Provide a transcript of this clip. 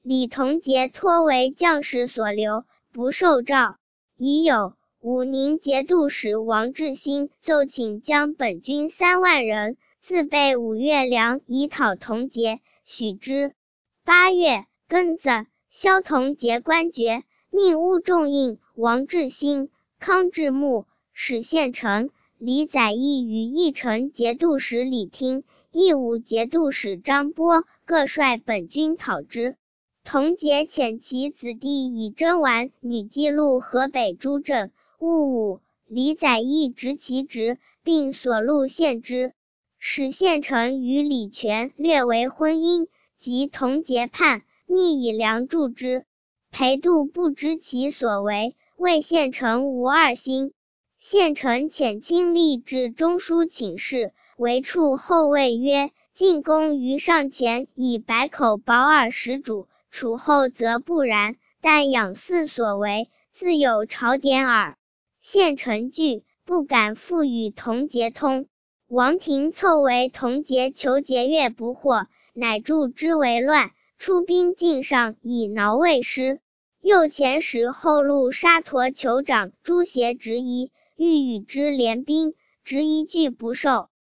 李同节托为将士所留，不受诏。已有武宁节度使王志兴奏请将本军3万人自备5月粮以讨同节，许之。8月庚子，萧同节官爵，命乌仲应、王志兴、康志穆、史宪成、李载义与义城节度使李听、义武节度使张波各率本军讨之。同节遣其子弟以征完女记录河北诸镇。戊午，李载义执其职，并所录献之。史宪成与李全略为婚姻，及同节叛，密以粮助之。裴度不知其所为，谓宪成无二心。宪成遣亲吏至中书请示，为处后谓曰：进宫于上前以百口保尔使主，处后则不然，但仰嗣所为，自有朝典耳。宪成惧，不敢复与同节通。王庭凑为同节求节钺不获，乃助之为乱，出兵进上以挠魏师。右前使后路沙陀酋长朱协执疑，欲与之联兵，执疑拒不受。